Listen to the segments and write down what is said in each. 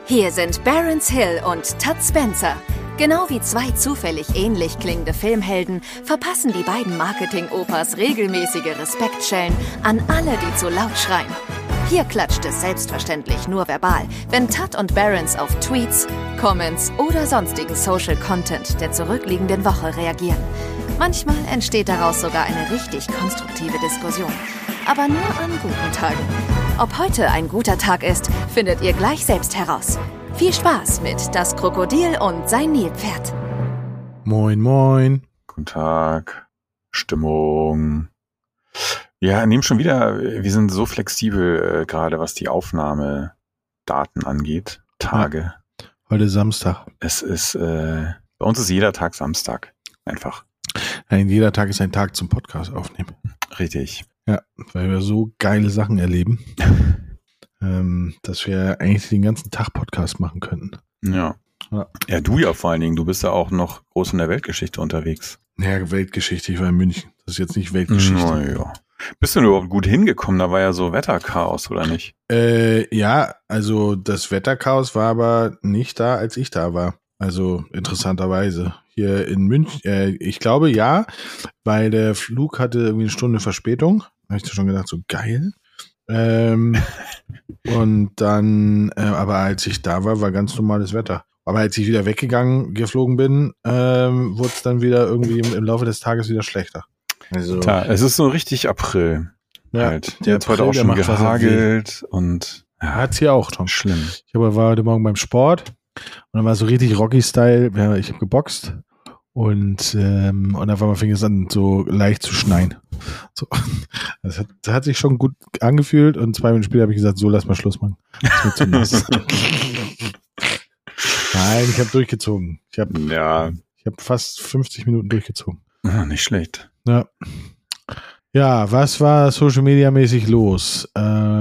Hier sind Barron's Hill und Todd Spencer. Genau wie zwei zufällig ähnlich klingende Filmhelden verpassen die beiden Marketing-Opas regelmäßige Respektschellen an alle, die zu laut schreien. Hier klatscht es selbstverständlich nur verbal, wenn Todd und Barron's auf Tweets, Comments oder sonstigen Social Content der zurückliegenden Woche reagieren. Manchmal entsteht daraus sogar eine richtig konstruktive Diskussion. Aber nur an guten Tagen. Ob heute ein guter Tag ist, findet ihr gleich selbst heraus. Viel Spaß mit Das Krokodil und sein Nilpferd. Moin, moin. Guten Tag. Stimmung. Ja, nehmen schon wieder, wir sind so flexibel gerade, was die Aufnahmedaten angeht. Tage. Ja, heute Samstag. Es ist, bei uns ist jeder Tag Samstag. Einfach. Nein, jeder Tag ist ein Tag zum Podcast aufnehmen. Richtig. Ja, weil wir so geile Sachen erleben, dass wir eigentlich den ganzen Tag Podcast machen könnten. Ja. Ja, du ja vor allen Dingen. Du bist ja auch noch groß in der Weltgeschichte unterwegs. Ja, Weltgeschichte. Ich war in München. Das ist jetzt nicht Weltgeschichte. Ja. Bist du denn überhaupt gut hingekommen? Da war ja so Wetterchaos, oder nicht? Ja, also das Wetterchaos war aber nicht da, als ich da war. Also interessanterweise. Hier in München, ich glaube ja, weil der Flug hatte irgendwie eine Stunde Verspätung. Da habe ich schon gedacht, so geil. Und dann, aber als ich da war ganz normales Wetter. Aber als ich wieder geflogen bin, wurde es dann wieder irgendwie im Laufe des Tages wieder schlechter. Also, es ist so richtig April. Ja, halt. Der hat heute auch schon gehagelt und ja, hat's hier auch, Tom. Schlimm. War heute Morgen beim Sport und dann war so richtig Rocky-Style. Ja, ich habe geboxt und auf einmal fing es an, so leicht zu schneien. So. Das hat sich schon gut angefühlt und 2 Minuten später habe ich gesagt, so lass mal Schluss machen. Das wird zu nass. Nein, ich habe durchgezogen. Ich habe fast 50 Minuten durchgezogen. Nicht schlecht. Ja. Ja, was war Social Media mäßig los?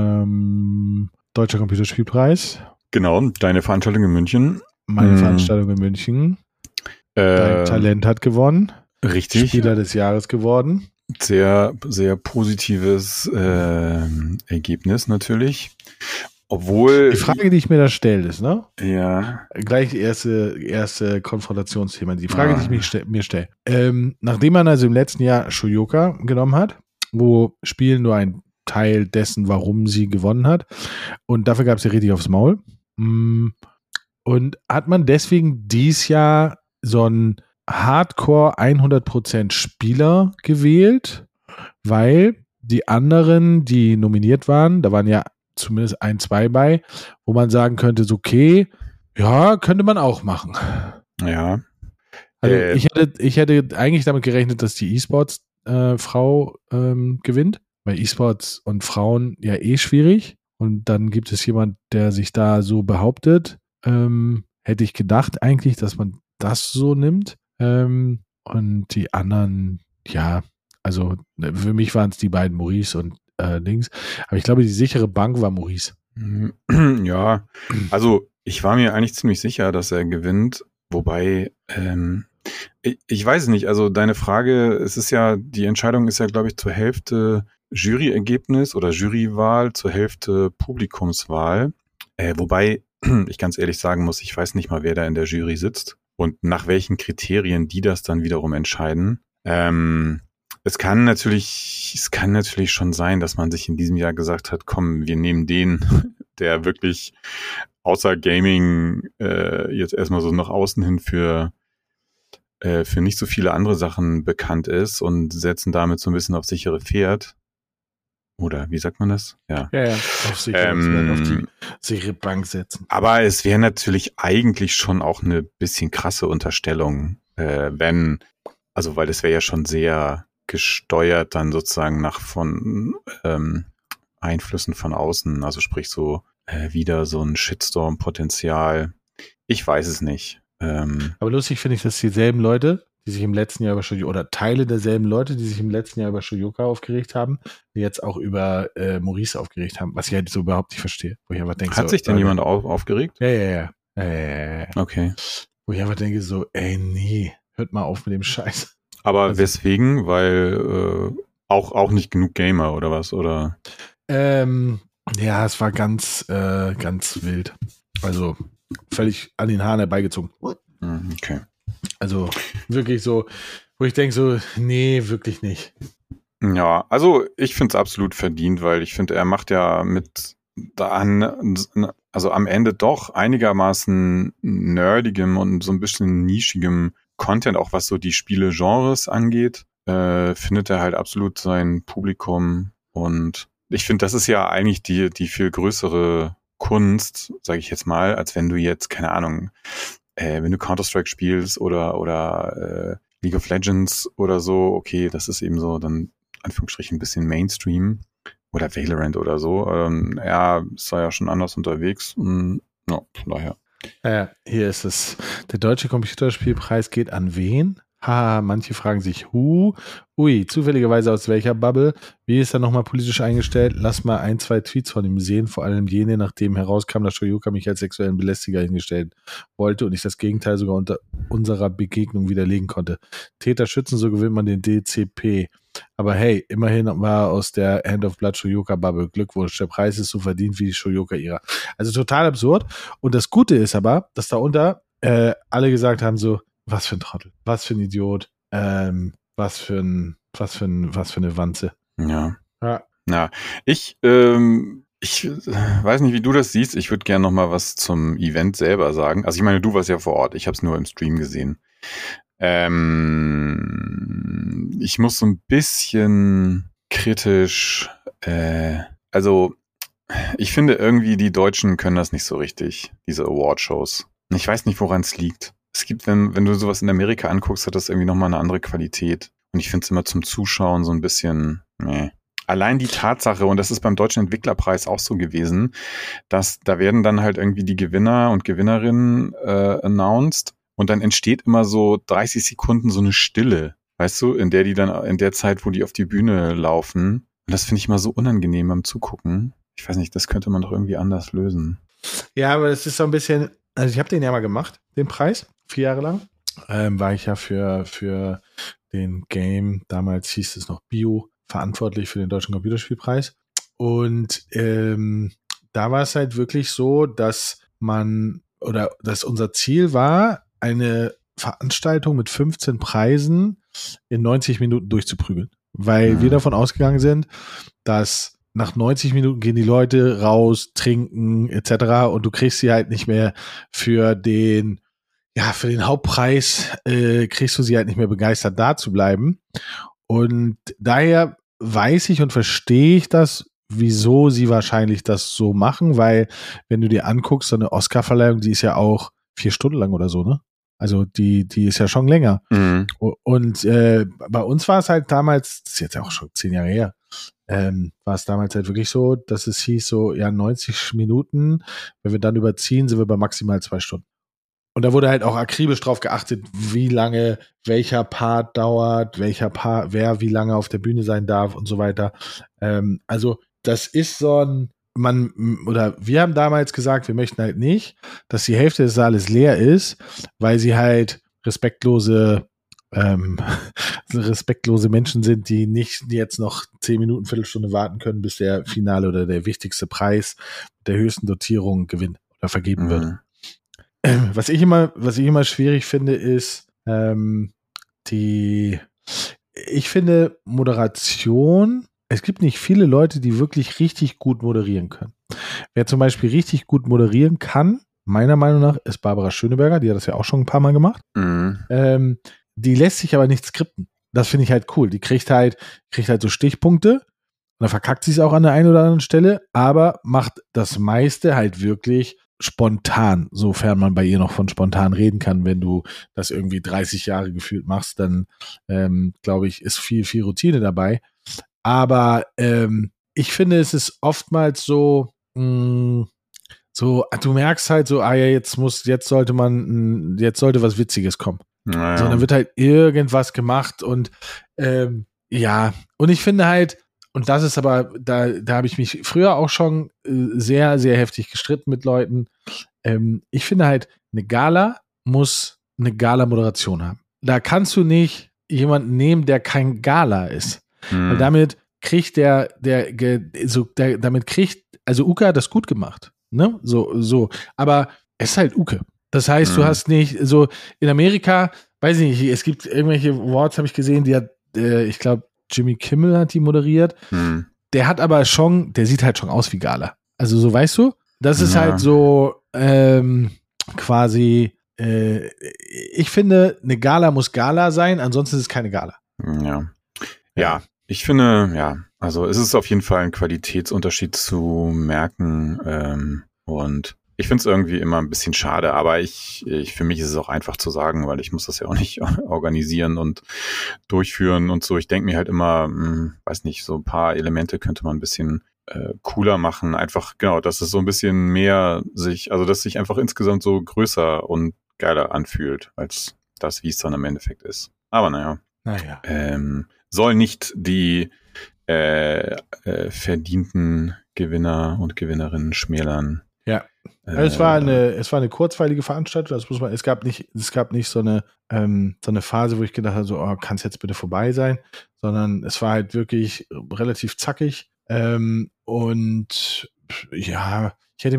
Deutscher Computerspielpreis. Genau, deine Veranstaltung in München. Meine Veranstaltung in München. Dein Talent hat gewonnen. Richtig. Spieler des Jahres geworden. Sehr, sehr positives Ergebnis natürlich. Obwohl. Die Frage, die ich mir da stelle, ist, ne? Ja. Gleich erste Konfrontationsthema. Die Frage, die ich mir stelle. Nachdem man also im letzten Jahr Shoyoka genommen hat, wo Spiel nur ein Teil dessen, warum sie gewonnen hat, und dafür gab es ja richtig aufs Maul. Und hat man deswegen dies Jahr so einen Hardcore 100% Spieler gewählt, weil die anderen, die nominiert waren, da waren ja zumindest 1, 2 bei, wo man sagen könnte, so okay, ja, könnte man auch machen. Ja. Also ich hätte eigentlich damit gerechnet, dass die E-Sports-Frau gewinnt, weil E-Sports und Frauen ja schwierig. Und dann gibt es jemand, der sich da so behauptet. Hätte ich gedacht eigentlich, dass man das so nimmt. Und die anderen, ja, also für mich waren es die beiden Maurice und Dings. Aber ich glaube, die sichere Bank war Maurice. Ja, also ich war mir eigentlich ziemlich sicher, dass er gewinnt. Wobei, ich weiß es nicht, also deine Frage, die Entscheidung ist ja, glaube ich, zur Hälfte Juryergebnis oder Jurywahl, zur Hälfte Publikumswahl. Wobei ich ganz ehrlich sagen muss, ich weiß nicht mal, wer da in der Jury sitzt und nach welchen Kriterien die das dann wiederum entscheiden. Es kann natürlich schon sein, dass man sich in diesem Jahr gesagt hat, komm, wir nehmen den, der wirklich außer Gaming jetzt erstmal so nach außen hin für nicht so viele andere Sachen bekannt ist und setzen damit so ein bisschen auf sichere Pferd. Oder wie sagt man das? Ja. Ja, auf die sichere Bank setzen. Aber es wäre natürlich eigentlich schon auch eine bisschen krasse Unterstellung, weil das wäre ja schon sehr gesteuert dann sozusagen von Einflüssen von außen, also sprich so wieder so ein Shitstorm-Potenzial. Ich weiß es nicht. Aber lustig finde ich, dass dieselben Leute, die sich im letzten Jahr über Shoyoka, oder Teile derselben Leute, die sich im letzten Jahr über Shoyoka aufgeregt haben, die jetzt auch über Maurice aufgeregt haben, was ich halt so überhaupt nicht verstehe. Wo ich einfach denke, hat sich denn jemand aufgeregt? Ja. Okay. Wo ich einfach denke so, nee, hört mal auf mit dem Scheiß. Aber weswegen? Weil auch nicht genug Gamer oder was? Oder? Ja, es war ganz wild. Also völlig an den Haaren herbeigezogen. Okay. Also wirklich so, wo ich denke so, nee, wirklich nicht. Ja, also ich finde es absolut verdient, weil ich finde, er macht ja mit also am Ende doch einigermaßen nerdigem und so ein bisschen nischigem Content, auch was so die Spiele-Genres angeht, findet er halt absolut sein Publikum. Und ich finde, das ist ja eigentlich die viel größere Kunst, sage ich jetzt mal, als wenn du jetzt, keine Ahnung, wenn du Counter-Strike spielst oder League of Legends oder so, okay, das ist eben so dann Anführungsstrichen ein bisschen Mainstream oder Valorant oder so. Er ist ja schon anders unterwegs. Ja, von daher. Hier ist es. Der Deutsche Computerspielpreis geht an wen? Haha, manche fragen sich, ui, zufälligerweise aus welcher Bubble? Wie ist er nochmal politisch eingestellt? Lass mal 1, 2 Tweets von ihm sehen, vor allem jene, nachdem herauskam, dass Shoyuka mich als sexuellen Belästiger hingestellt wollte und ich das Gegenteil sogar unter unserer Begegnung widerlegen konnte. Täter schützen, so gewinnt man den DCP. Aber hey, immerhin war er aus der Hand of Blood Shoyuka-Bubble. Glückwunsch, der Preis ist so verdient wie die Shoyuka-Ära. Also total absurd. Und das Gute ist aber, dass darunter alle gesagt haben so, was für ein Trottel, was für ein Idiot, was für eine Wanze. Ja. Ich weiß nicht, wie du das siehst. Ich würde gerne noch mal was zum Event selber sagen. Also ich meine, du warst ja vor Ort. Ich habe es nur im Stream gesehen. Ich muss so ein bisschen kritisch, also ich finde irgendwie, die Deutschen können das nicht so richtig, diese Award-Shows. Ich weiß nicht, woran es liegt. Es gibt, wenn du sowas in Amerika anguckst, hat das irgendwie nochmal eine andere Qualität. Und ich finde es immer zum Zuschauen so ein bisschen, Allein die Tatsache, und das ist beim Deutschen Entwicklerpreis auch so gewesen, dass da werden dann halt irgendwie die Gewinner und Gewinnerinnen announced und dann entsteht immer so 30 Sekunden so eine Stille, weißt du, in der die dann, in der Zeit, wo die auf die Bühne laufen. Und das finde ich mal so unangenehm beim Zugucken. Ich weiß nicht, das könnte man doch irgendwie anders lösen. Ja, aber es ist so ein bisschen, also ich habe den ja mal gemacht, den Preis, 4 Jahre lang. War ich ja für den Game, damals hieß es noch Bio, verantwortlich für den Deutschen Computerspielpreis. Und da war es halt wirklich so, dass dass unser Ziel war, eine Veranstaltung mit 15 Preisen in 90 Minuten durchzuprügeln. Weil wir davon ausgegangen sind, dass nach 90 Minuten gehen die Leute raus, trinken etc. und du kriegst sie halt nicht mehr für den Hauptpreis, kriegst du sie halt nicht mehr begeistert da zu bleiben. Und daher weiß ich und verstehe ich das, wieso sie wahrscheinlich das so machen, weil wenn du dir anguckst, so eine Oscar-Verleihung, die ist ja auch 4 Stunden lang oder so, ne? Also die ist ja schon länger. Mhm. Und bei uns war es halt damals, das ist jetzt auch schon 10 Jahre her, war es damals halt wirklich so, dass es hieß so, 90 Minuten, wenn wir dann überziehen, sind wir bei maximal 2 Stunden. Und da wurde halt auch akribisch drauf geachtet, wie lange welcher Part dauert, wer wie lange auf der Bühne sein darf und so weiter. Also das ist so ein, wir haben damals gesagt, wir möchten halt nicht, dass die Hälfte des Saales leer ist, weil sie halt respektlose Menschen sind, die nicht jetzt noch 10 Minuten, Viertelstunde warten können, bis der Finale oder der wichtigste Preis der höchsten Dotierung gewinnt oder vergeben wird. Was ich immer schwierig finde, ist ich finde Moderation, es gibt nicht viele Leute, die wirklich richtig gut moderieren können. Wer zum Beispiel richtig gut moderieren kann, meiner Meinung nach, ist Barbara Schöneberger, die hat das ja auch schon ein paar Mal gemacht. Mhm. Die lässt sich aber nicht skripten. Das finde ich halt cool. Die kriegt halt so Stichpunkte und dann verkackt sie es auch an der einen oder anderen Stelle, aber macht das meiste halt wirklich spontan, sofern man bei ihr noch von spontan reden kann. Wenn du das irgendwie 30 Jahre gefühlt machst, dann glaube ich, ist viel, viel Routine dabei. Aber ich finde, es ist oftmals so, du merkst halt so, jetzt sollte was Witziges kommen. Naja. So, dann wird halt irgendwas gemacht und und ich finde halt, und das ist aber, da habe ich mich früher auch schon sehr, sehr heftig gestritten mit Leuten. Ich finde halt, eine Gala muss eine Gala-Moderation haben. Da kannst du nicht jemanden nehmen, der kein Gala ist. Weil damit kriegt also Uka hat das gut gemacht. Ne? So. Aber es ist halt Uke. Das heißt, du hast nicht so in Amerika, weiß ich nicht, es gibt irgendwelche Awards, habe ich gesehen, die hat, ich glaube, Jimmy Kimmel hat die moderiert. Der hat aber schon, der sieht halt schon aus wie Gala. Also so, weißt du, das ist halt so quasi, ich finde, eine Gala muss Gala sein, ansonsten ist es keine Gala. Ja, ich finde, also es ist auf jeden Fall ein Qualitätsunterschied zu merken und ich finde es irgendwie immer ein bisschen schade, aber für mich ist es auch einfach zu sagen, weil ich muss das ja auch nicht organisieren und durchführen und so. Ich denke mir halt immer, weiß nicht, so ein paar Elemente könnte man ein bisschen cooler machen. Einfach, genau, dass es so ein bisschen mehr dass sich einfach insgesamt so größer und geiler anfühlt, als das, wie es dann im Endeffekt ist. Aber naja. Soll nicht die verdienten Gewinner und Gewinnerinnen schmälern. Ja. Es war eine kurzweilige Veranstaltung, es gab nicht so eine Phase, wo ich gedacht habe, so, kann es jetzt bitte vorbei sein, sondern es war halt wirklich relativ zackig. Und ja,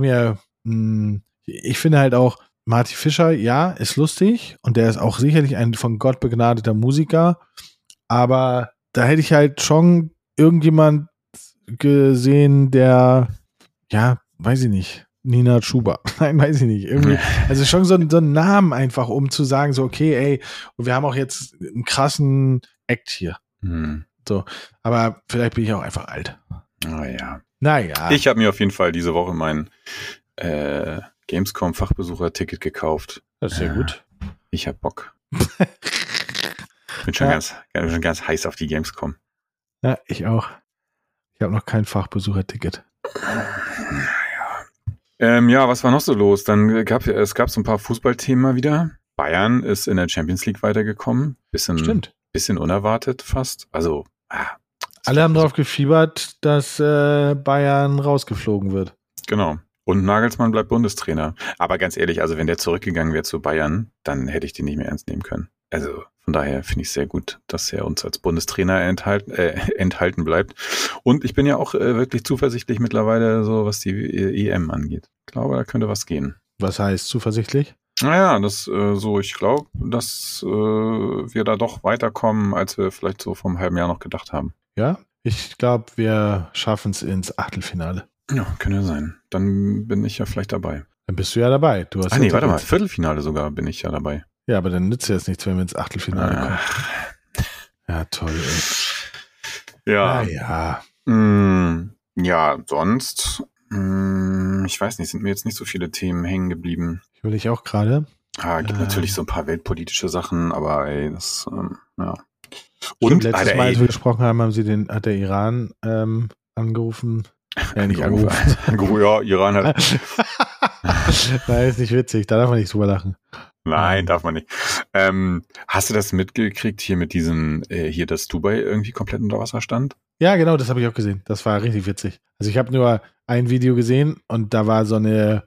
ich finde halt auch, Marty Fischer, ja, ist lustig und der ist auch sicherlich ein von Gott begnadeter Musiker, aber da hätte ich halt schon irgendjemand gesehen, der, ja, weiß ich nicht, Nina Schuber. Nein, weiß ich nicht. Irgendwie, also schon so ein Namen einfach, um zu sagen, so, okay, ey, und wir haben auch jetzt einen krassen Act hier. So, aber vielleicht bin ich auch einfach alt. Naja. Ich habe mir auf jeden Fall diese Woche mein Gamescom-Fachbesucher-Ticket gekauft. Das ist sehr gut. Ich hab Bock. Bin schon ganz heiß auf die Gamescom. Ja, ich auch. Ich habe noch kein Fachbesucher-Ticket. Was war noch so los? Dann gab so ein paar Fußballthemen mal wieder. Bayern ist in der Champions League weitergekommen. Bisschen unerwartet fast. Also, alle haben darauf gefiebert, dass Bayern rausgeflogen wird. Genau. Und Nagelsmann bleibt Bundestrainer. Aber ganz ehrlich, also wenn der zurückgegangen wäre zu Bayern, dann hätte ich den nicht mehr ernst nehmen können. Also von daher finde ich es sehr gut, dass er uns als Bundestrainer enthalten bleibt. Und ich bin ja auch wirklich zuversichtlich mittlerweile, so was die EM angeht. Ich glaube, da könnte was gehen. Was heißt zuversichtlich? Naja, ich glaube, dass wir da doch weiterkommen, als wir vielleicht so vor einem halben Jahr noch gedacht haben. Ja, ich glaube, wir schaffen es ins Achtelfinale. Ja, kann ja sein. Dann bin ich ja vielleicht dabei. Dann bist du ja dabei. Warte mal, Viertelfinale sogar bin ich ja dabei. Ja, aber dann nützt ja jetzt nichts, wenn wir ins Achtelfinale kommen. Ja, toll. Ey. Ja. Ja, sonst, ich weiß nicht, sind mir jetzt nicht so viele Themen hängen geblieben. Ich will ich auch gerade. Gibt natürlich so ein paar weltpolitische Sachen, aber ey, das, ja. Und letztes Mal, als wir gesprochen haben, hat der Iran angerufen. Ja, nicht angerufen. Ja, Iran hat. Nein, ist nicht witzig. Da darf man nicht drüber lachen. Nein, darf man nicht. Hast du das mitgekriegt hier mit diesem, dass Dubai irgendwie komplett unter Wasser stand? Ja, genau, das habe ich auch gesehen. Das war richtig witzig. Also ich habe nur ein Video gesehen und da war so eine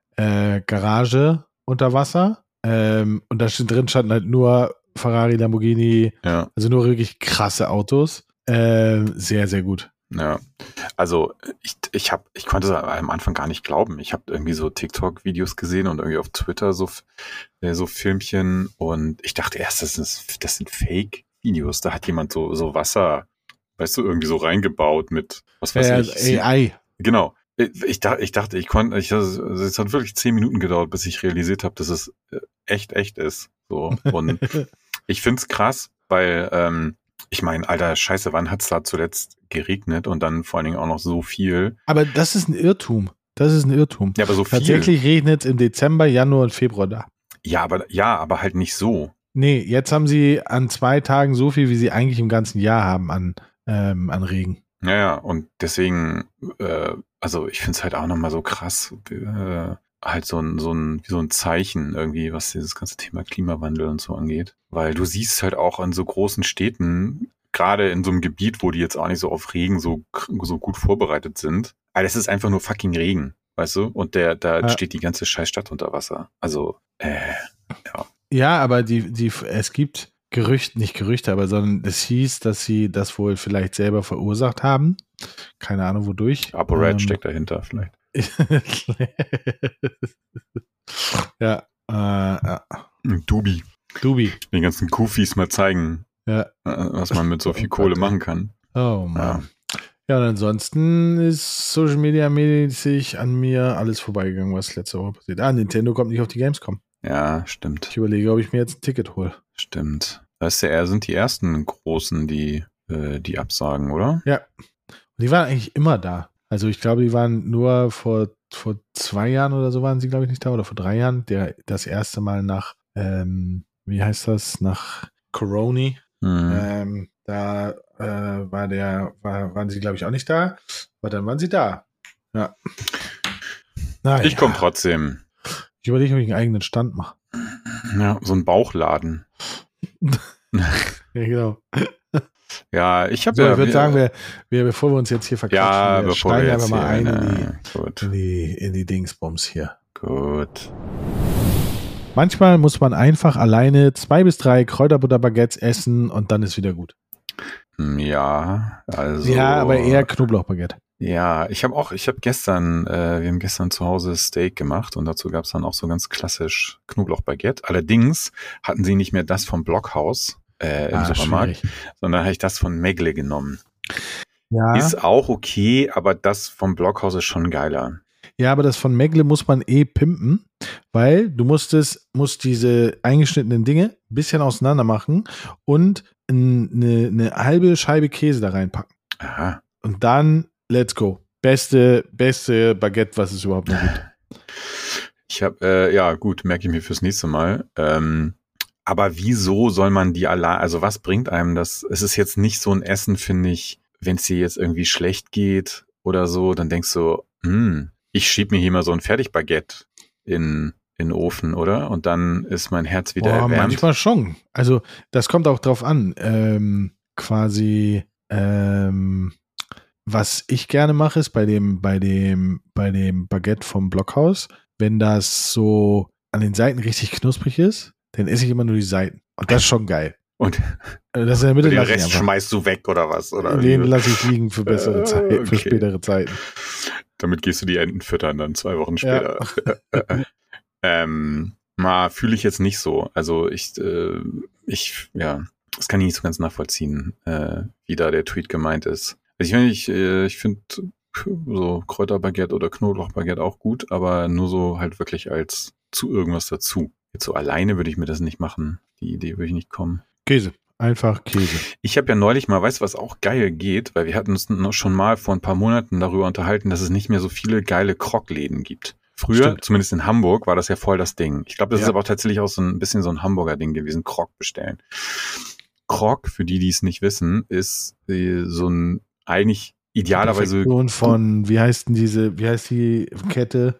Garage unter Wasser und da drin standen halt nur Ferrari, Lamborghini, also nur wirklich krasse Autos. Sehr, sehr gut. Ja, also ich konnte es am Anfang gar nicht glauben. Ich habe irgendwie so TikTok-Videos gesehen und irgendwie auf Twitter so Filmchen und ich dachte erst, das sind Fake-Videos. Da hat jemand so Wasser, weißt du, irgendwie so reingebaut mit, was weiß ich. AI. Genau. Ich dachte, es hat wirklich 10 Minuten gedauert, bis ich realisiert habe, dass es echt ist. So. Und ich find's krass, weil, ich meine, alter Scheiße, wann hat's da zuletzt geregnet und dann vor allen Dingen auch noch so viel? Aber das ist ein Irrtum. Ja, aber so viel. Tatsächlich regnet es im Dezember, Januar und Februar da. Ja, aber halt nicht so. Nee, jetzt haben sie an 2 Tagen so viel, wie sie eigentlich im ganzen Jahr haben an Regen. Ja, und deswegen, also ich finde es halt auch nochmal so krass, halt so ein Zeichen irgendwie, was dieses ganze Thema Klimawandel und so angeht. Weil du siehst halt auch an so großen Städten, gerade in so einem Gebiet, wo die jetzt auch nicht so auf Regen so gut vorbereitet sind, aber es ist einfach nur fucking Regen, weißt du? Und da steht die ganze scheiß Stadt unter Wasser. Also, ja. Ja, aber es gibt nicht Gerüchte, aber sondern es hieß, dass sie das wohl vielleicht selber verursacht haben. Keine Ahnung, wodurch. ApoRed steckt dahinter vielleicht. Ja. Dubi. Den ganzen Kufis mal zeigen, was man mit so viel Kohle machen kann. Oh Mann. Ja, und ansonsten ist Social Media mäßig an mir alles vorbeigegangen, was letzte Woche passiert. Nintendo kommt nicht auf die Gamescom. Ja, stimmt. Ich überlege, ob ich mir jetzt ein Ticket hole. Stimmt. Das sind die ersten Großen, die absagen, oder? Ja. Die waren eigentlich immer da. Also ich glaube, die waren nur vor 2 Jahren oder so waren sie, glaube ich, nicht da. Oder vor 3 Jahren. Das erste Mal nach, wie heißt das? Nach Corona. Da waren sie, glaube ich, auch nicht da. Aber dann waren sie da. Ja. Ich komme trotzdem. Ich überlege, ob ich einen eigenen Stand mache. Ja, so ein Bauchladen. Ja, genau. Ja, ich würde sagen, bevor wir uns jetzt hier verquatschen, wir steigen einfach mal ein in die Dingsbums hier. Gut. Manchmal muss man einfach alleine 2 bis 3 Kräuterbutter-Baguettes essen und dann ist wieder gut. Ja, also. Ja, aber eher Knoblauchbaguette. Ja, wir haben gestern zu Hause Steak gemacht und dazu gab es dann auch so ganz klassisch Knoblauchbaguette. Allerdings hatten sie nicht mehr das vom Blockhaus im Supermarkt, sondern habe ich das von Megle genommen. Ja. Ist auch okay, aber das vom Blockhaus ist schon geiler. Ja, aber das von Megle muss man pimpen, weil du musst diese eingeschnittenen Dinge ein bisschen auseinander machen und eine halbe Scheibe Käse da reinpacken. Aha. Und dann let's go. Beste Baguette, was es überhaupt noch gibt. Ich habe, gut, merke ich mir fürs nächste Mal. Aber wieso soll man die allein, also was bringt einem das? Es ist jetzt nicht so ein Essen, finde ich, wenn es dir jetzt irgendwie schlecht geht oder so, dann denkst du, ich schieb mir hier mal so ein Fertigbaguette in den Ofen, oder? Und dann ist mein Herz wieder erwärmt. Manchmal schon. Also das kommt auch drauf an. Was ich gerne mache, ist bei dem Baguette vom Blockhaus, wenn das so an den Seiten richtig knusprig ist, dann esse ich immer nur die Seiten. Und das ist schon geil. Und das in der Mitte den Rest schmeißt du weg oder was? Oder den lasse ich liegen für bessere Zeiten, für spätere Zeiten. Damit gehst du die Enten füttern dann 2 Wochen später. Ja. Fühle ich jetzt nicht so. Also das kann ich nicht so ganz nachvollziehen, wie da der Tweet gemeint ist. Also ich finde so Kräuterbaguette oder Knoblauchbaguette auch gut, aber nur so halt wirklich als zu irgendwas dazu. Jetzt so alleine würde ich mir das nicht machen. Die Idee würde ich nicht kommen. Käse. Einfach Käse. Ich habe ja neulich mal, weißt du, was auch geil geht? Weil wir hatten uns noch schon mal vor ein paar Monaten darüber unterhalten, dass es nicht mehr so viele geile Krogläden gibt. Früher, zumindest in Hamburg, war das ja voll das Ding. Ich glaube, das ist aber auch tatsächlich auch so ein bisschen so ein Hamburger Ding gewesen, Krog bestellen. Krog, für die es nicht wissen, ist so ein eigentlich idealerweise von, wie heißt die Kette?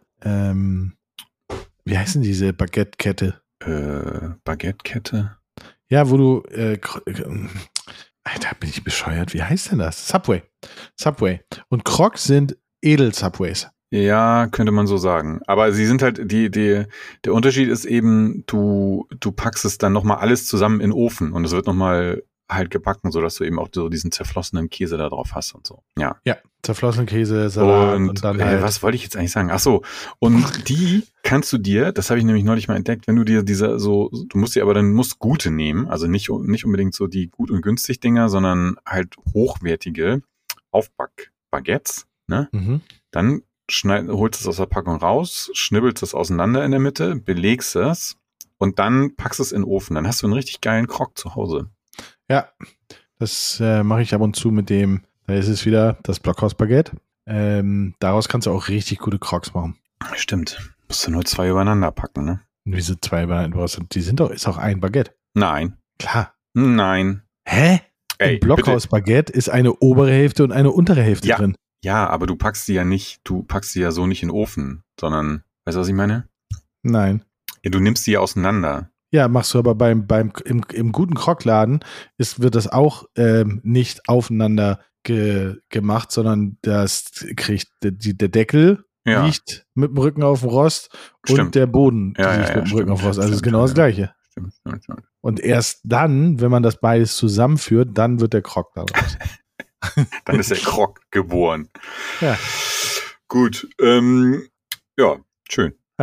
Wie heißt denn diese Baguette-Kette? Baguette-Kette? Ja, wo du, Alter, bin ich bescheuert. Wie heißt denn das? Subway. Und Crocs sind Edel-Subways. Ja, könnte man so sagen. Aber sie sind halt, der Unterschied ist eben, du packst es dann nochmal alles zusammen in den Ofen und es wird nochmal halt gebacken, sodass du eben auch so diesen zerflossenen Käse da drauf hast und so. Ja. Ja, zerflossenen Käse, Salat und dann halt. Was wollte ich jetzt eigentlich sagen? Ach so. Und die kannst du dir, das habe ich nämlich neulich mal entdeckt, wenn du dir du musst gute nehmen, also nicht unbedingt so die gut und günstig Dinger, sondern halt hochwertige Aufback-Baguettes, ne? Mhm. Dann holst es aus der Packung raus, schnibbelst es auseinander in der Mitte, belegst es und dann packst es in den Ofen. Dann hast du einen richtig geilen Krog zu Hause. Ja, das mache ich ab und zu mit dem, da ist es wieder das Blockhaus-Baguette. Daraus kannst du auch richtig gute Crocs machen. Stimmt. Musst du nur 2 übereinander packen, ne? Wieso 2 übereinander? Ist auch ein Baguette. Nein. Klar. Nein. Hä? Im Blockhaus-Baguette ist eine obere Hälfte und eine untere Hälfte drin. Ja, aber du packst sie ja so nicht in den Ofen, sondern, weißt du, was ich meine? Nein. Ja, du nimmst sie ja auseinander. Ja, machst du aber im guten Krogladen wird das auch nicht aufeinander gemacht, sondern das kriegt der Deckel liegt mit dem Rücken auf dem Rost und der Boden liegt mit dem Rücken auf dem Rost. Also ist genau das Gleiche. Stimmt. Und erst dann, wenn man das beides zusammenführt, dann wird der Krog daraus. Dann ist der Krog geboren. Ja. Gut. Ja, schön. Ja.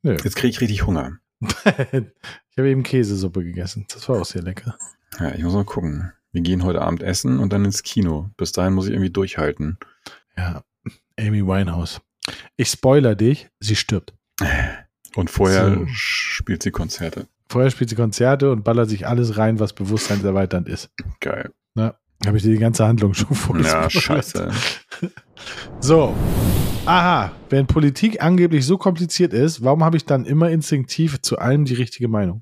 Nö. Jetzt kriege ich richtig Hunger. Ich habe eben Käsesuppe gegessen. Das war auch sehr lecker. Ja, ich muss mal gucken. Wir gehen heute Abend essen und dann ins Kino. Bis dahin muss ich irgendwie durchhalten. Ja, Amy Winehouse. Ich spoiler dich, sie stirbt. Und vorher So. spielt sie Konzerte. Vorher spielt sie Konzerte und ballert sich alles rein, was bewusstseinserweiternd ist. Geil. Na, habe ich dir die ganze Handlung schon Ja, vorgespoilert. scheiße. So. Aha, wenn Politik angeblich so kompliziert ist, warum habe ich dann immer instinktiv zu allem die richtige Meinung?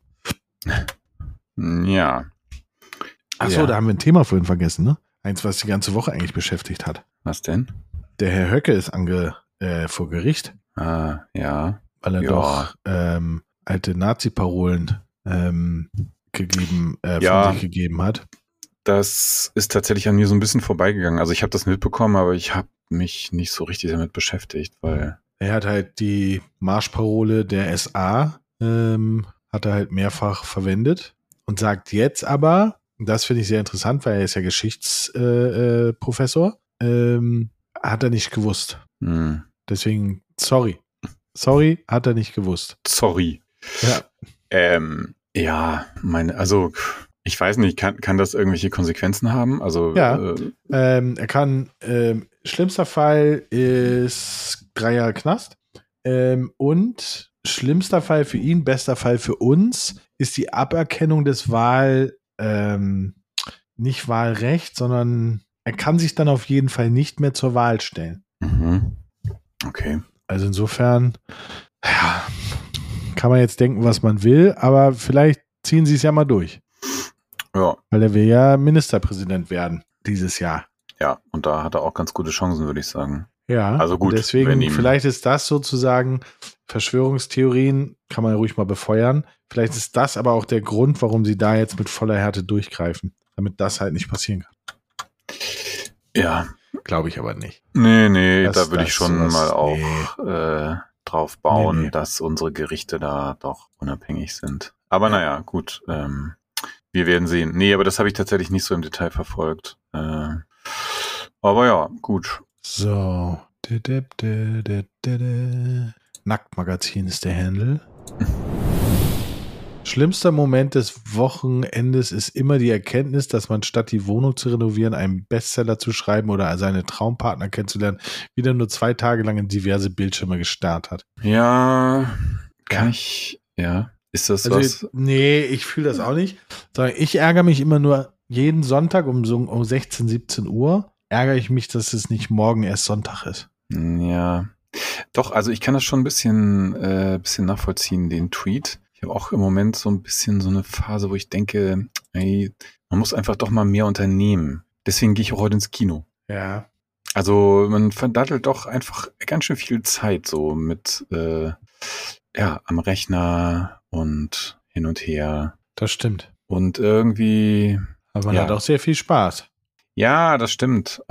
Ja. Achso, Ja. da haben wir ein Thema vorhin vergessen, ne? Eins, was die ganze Woche eigentlich beschäftigt hat. Was denn? Der Herr Höcke ist vor Gericht, Ah, ja. weil er Ja. doch alte Nazi-Parolen von sich gegeben hat. Das ist tatsächlich an mir so ein bisschen vorbeigegangen. Also ich habe das mitbekommen, aber ich habe mich nicht so richtig damit beschäftigt, weil Er hat halt die Marschparole der SA hat er halt mehrfach verwendet und sagt jetzt aber, und das finde ich sehr interessant, weil er ist ja Geschichtsprofessor, hat er nicht gewusst. Deswegen, sorry, hat er nicht gewusst. sorry. Ja. Ja, also ich weiß nicht, kann das irgendwelche Konsequenzen haben? Also Ja. Er kann, schlimmster Fall ist 3 Jahre Knast und schlimmster Fall für ihn, bester Fall für uns ist die Aberkennung des nicht Wahlrecht, sondern er kann sich dann auf jeden Fall nicht mehr zur Wahl stellen. Okay. Also insofern, ja, kann man jetzt denken, was man will, aber vielleicht ziehen sie es ja mal durch. Ja. Weil er will ja Ministerpräsident werden dieses Jahr. Ja, und da hat er auch ganz gute Chancen, würde ich sagen. Ja, Also gut, deswegen wenn ihm- vielleicht ist das sozusagen, Verschwörungstheorien kann man ja ruhig mal befeuern. Vielleicht ist das aber auch der Grund, warum sie da jetzt mit voller Härte durchgreifen, damit das halt nicht passieren kann. Ja. Glaube ich aber nicht. Nee, Das- da würde das ich schon sowas- mal auch drauf bauen, Nee. dass unsere Gerichte da doch unabhängig sind. Aber naja, gut. Wir werden sehen. Nee, aber das habe ich tatsächlich nicht so im Detail verfolgt. Aber ja, gut. So. Nacktmagazin ist der Handle. Schlimmster Moment des Wochenendes ist immer die Erkenntnis, dass man statt die Wohnung zu renovieren, einen Bestseller zu schreiben oder seine Traumpartner kennenzulernen, wieder nur 2 Tage lang in diverse Bildschirme gestarrt hat. Ja, ja. Ist das was? Nee, ich fühle das auch nicht. Sondern ich ärgere mich immer nur jeden Sonntag um 16, 17 Uhr, ärgere ich mich, dass es nicht morgen erst Sonntag ist. Ja. Doch, also ich kann das schon ein bisschen nachvollziehen, den Tweet. Ich habe auch im Moment so ein bisschen so eine Phase, wo ich denke, ey, man muss einfach doch mal mehr unternehmen. Deswegen gehe ich auch heute ins Kino. Ja. Also man verdattelt doch einfach ganz schön viel Zeit so mit am Rechner und hin und her. Das stimmt. Und irgendwie, Aber man Ja. hat auch sehr viel Spaß. ja, das stimmt,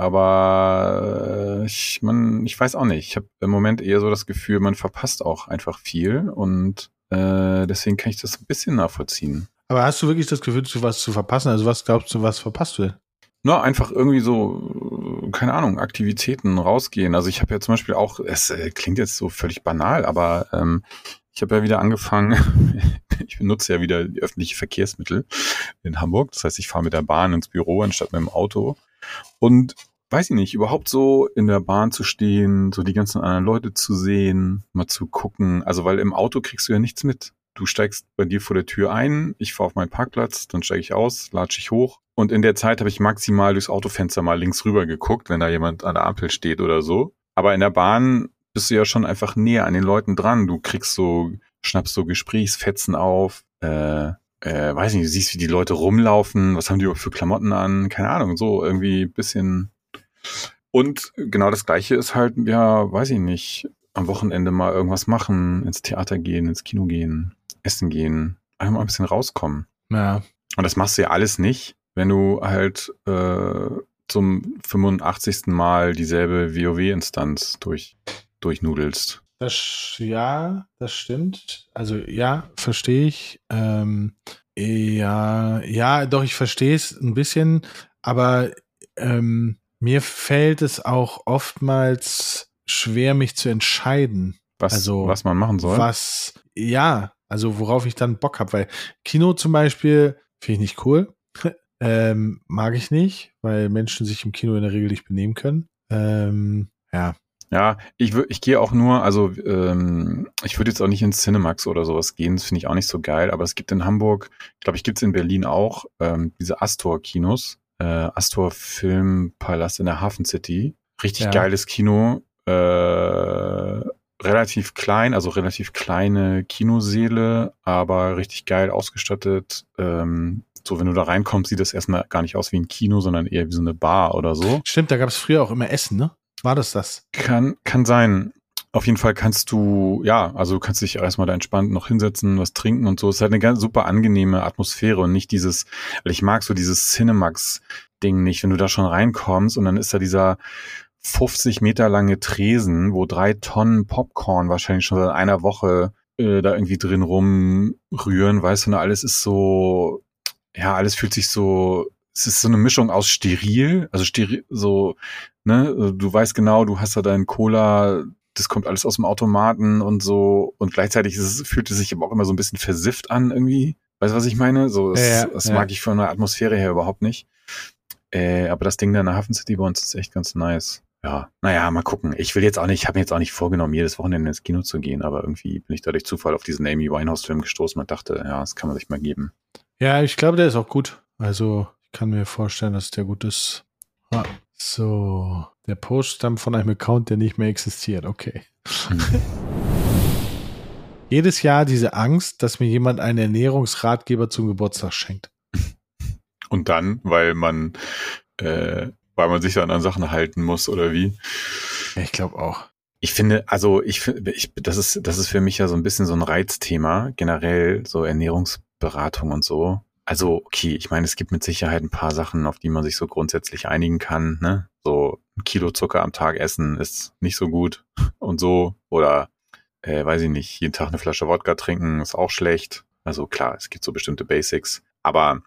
aber ich weiß auch nicht. Ich habe im Moment eher so das Gefühl, man verpasst auch einfach viel und deswegen kann ich das ein bisschen nachvollziehen. Aber hast du wirklich das Gefühl, was zu verpassen? Also was glaubst du, was verpasst du denn? Nur einfach irgendwie so, keine Ahnung, Aktivitäten rausgehen. Also ich habe ja zum Beispiel auch, es klingt jetzt so völlig banal, aber ich habe ja wieder angefangen, ich benutze ja wieder die öffentlichen Verkehrsmittel in Hamburg. Das heißt, ich fahre mit der Bahn ins Büro anstatt mit dem Auto. Und weiß ich nicht, überhaupt so in der Bahn zu stehen, so die ganzen anderen Leute zu sehen, mal zu gucken. Also weil im Auto kriegst du ja nichts mit. Du steigst bei dir vor der Tür ein, ich fahre auf meinen Parkplatz, dann steige ich aus, latsche ich hoch. Und in der Zeit habe ich maximal durchs Autofenster mal links rüber geguckt, wenn da jemand an der Ampel steht oder so. Aber in der Bahn bist du ja schon einfach näher an den Leuten dran. Du schnappst so Gesprächsfetzen auf, weiß nicht, du siehst, wie die Leute rumlaufen, was haben die überhaupt für Klamotten an, keine Ahnung, so irgendwie ein bisschen. Und genau das Gleiche ist halt, ja, weiß ich nicht, am Wochenende mal irgendwas machen, ins Theater gehen, ins Kino gehen, essen gehen, einfach mal ein bisschen rauskommen. Ja. Und das machst du ja alles nicht, wenn du halt zum 85. Mal dieselbe WoW-Instanz durchnudelst. Das stimmt. Also ja, verstehe ich. Ja, doch, ich verstehe es ein bisschen, aber mir fällt es auch oftmals schwer, mich zu entscheiden, was man machen soll. Also worauf ich dann Bock habe, weil Kino zum Beispiel finde ich nicht cool. Mag ich nicht, weil Menschen sich im Kino in der Regel nicht benehmen können. Ja. Ja, ich gehe auch nur, also ich würde jetzt auch nicht ins Cinemax oder sowas gehen, das finde ich auch nicht so geil, aber es gibt in Hamburg, glaube ich, gibt es in Berlin auch diese Astor-Kinos, Astor Filmpalast in der Hafen City. Richtig geiles Kino, relativ klein, also relativ kleine Kinosäle, aber richtig geil ausgestattet. So, wenn du da reinkommst, sieht das erstmal gar nicht aus wie ein Kino, sondern eher wie so eine Bar oder so. Stimmt, da gab es früher auch immer Essen, ne? War das? Kann sein. Auf jeden Fall kannst du dich erstmal da entspannt noch hinsetzen, was trinken und so. Es ist halt eine ganz super angenehme Atmosphäre und nicht dieses, weil ich mag so dieses Cinemax-Ding nicht, wenn du da schon reinkommst und dann ist da dieser 50 Meter lange Tresen, wo 3 Tonnen Popcorn wahrscheinlich schon seit einer Woche da irgendwie drin rumrühren, weißt du, und alles ist so, ja, alles fühlt sich so, es ist so eine Mischung aus steril, so, ne, du weißt genau, du hast da deinen Cola, das kommt alles aus dem Automaten und so, und gleichzeitig fühlt es sich aber auch immer so ein bisschen versifft an irgendwie. Weißt du, was ich meine? So, das mag ich von der Atmosphäre her überhaupt nicht. Aber das Ding da in der Hafen City bei uns ist echt ganz nice. Ja, naja, mal gucken. Ich habe mir jetzt auch nicht vorgenommen, jedes Wochenende ins Kino zu gehen, aber irgendwie bin ich da durch Zufall auf diesen Amy Winehouse-Film gestoßen und dachte, ja, das kann man sich mal geben. Ja, ich glaube, der ist auch gut. Also, ich kann mir vorstellen, dass der gut ist. Ah, so, der Post stammt von einem Account, der nicht mehr existiert. Okay. Jedes Jahr diese Angst, dass mir jemand einen Ernährungsratgeber zum Geburtstag schenkt. Und dann, weil man sich dann an Sachen halten muss, oder wie? Ja, ich glaube auch. Ich finde, das ist für mich ja so ein bisschen so ein Reizthema, generell so Ernährungsberatung und so. Also, okay, ich meine, es gibt mit Sicherheit ein paar Sachen, auf die man sich so grundsätzlich einigen kann, ne? So 1 Kilo Zucker am Tag essen ist nicht so gut und so. Oder, weiß ich nicht, jeden Tag eine Flasche Wodka trinken ist auch schlecht. Also klar, es gibt so bestimmte Basics. Aber